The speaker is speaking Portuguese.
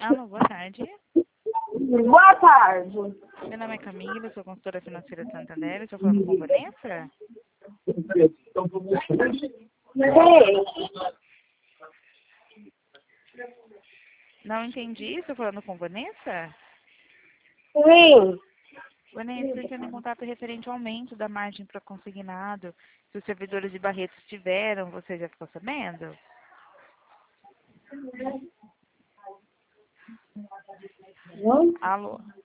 Alô, boa tarde. Boa tarde. Meu nome é Camila, sou consultora financeira de Santander. Estou falando com Vanessa? Sim. Não entendi. Estou falando com Vanessa? Sim. Vanessa, estou entrando em contato referente ao aumento da margem para consignado. Se os servidores de Barretos tiveram, você já ficou sabendo? Alô?